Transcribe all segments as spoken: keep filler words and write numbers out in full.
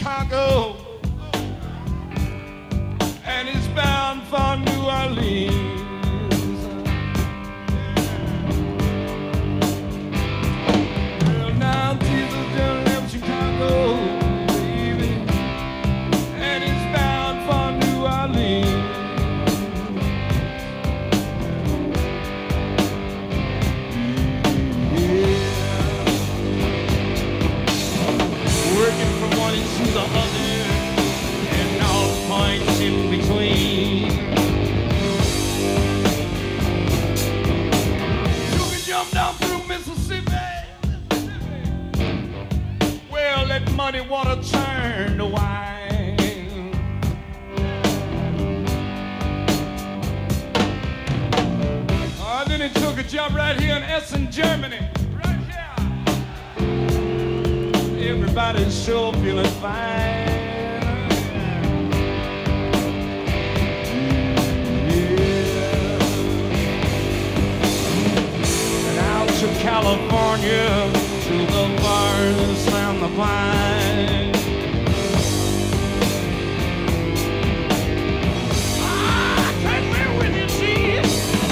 Chicago, and he's bound for New Orleans. Well, now Jesus just left Chicago, baby, and he's bound for New Orleans. Working from one end to the other, and all points in between. You can jump down through Mississippi. Well, let muddy water turn to wine. Oh, then he took a job right here in Essen, Germany. Everybody's sure feeling fine. Yeah. And out to California, to the bars and the pine. I can't live with you, see.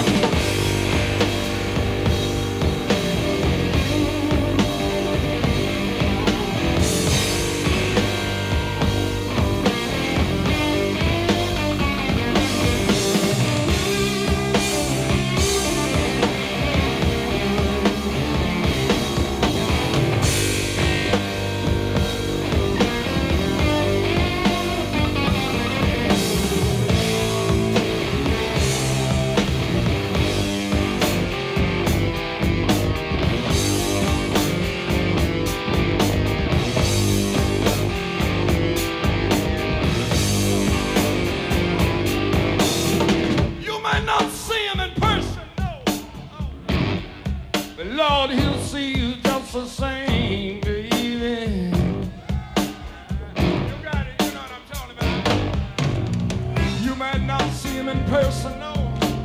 Lord, he'll see you just the same, baby. You got it, you know what I'm talking about. You might not see him in person, no.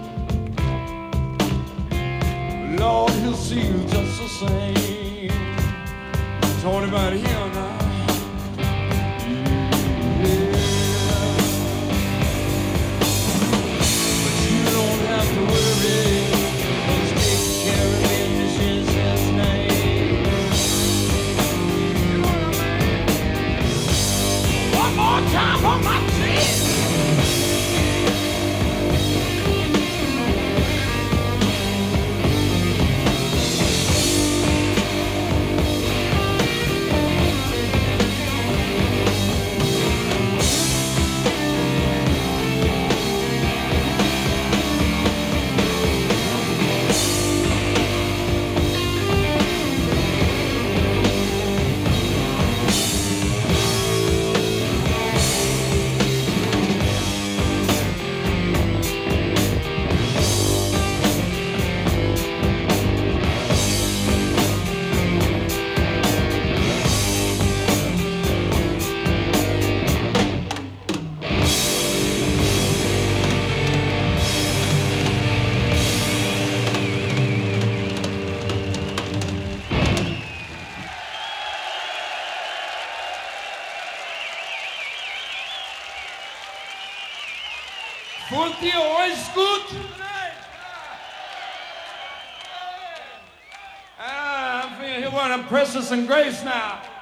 Lord, he'll see you just the same. Talking about him now. Yeah. But you don't have to worry. Time on my feet. Funkt ihr euch gut? Ah, I'm feeling here one of Precious and Grace now.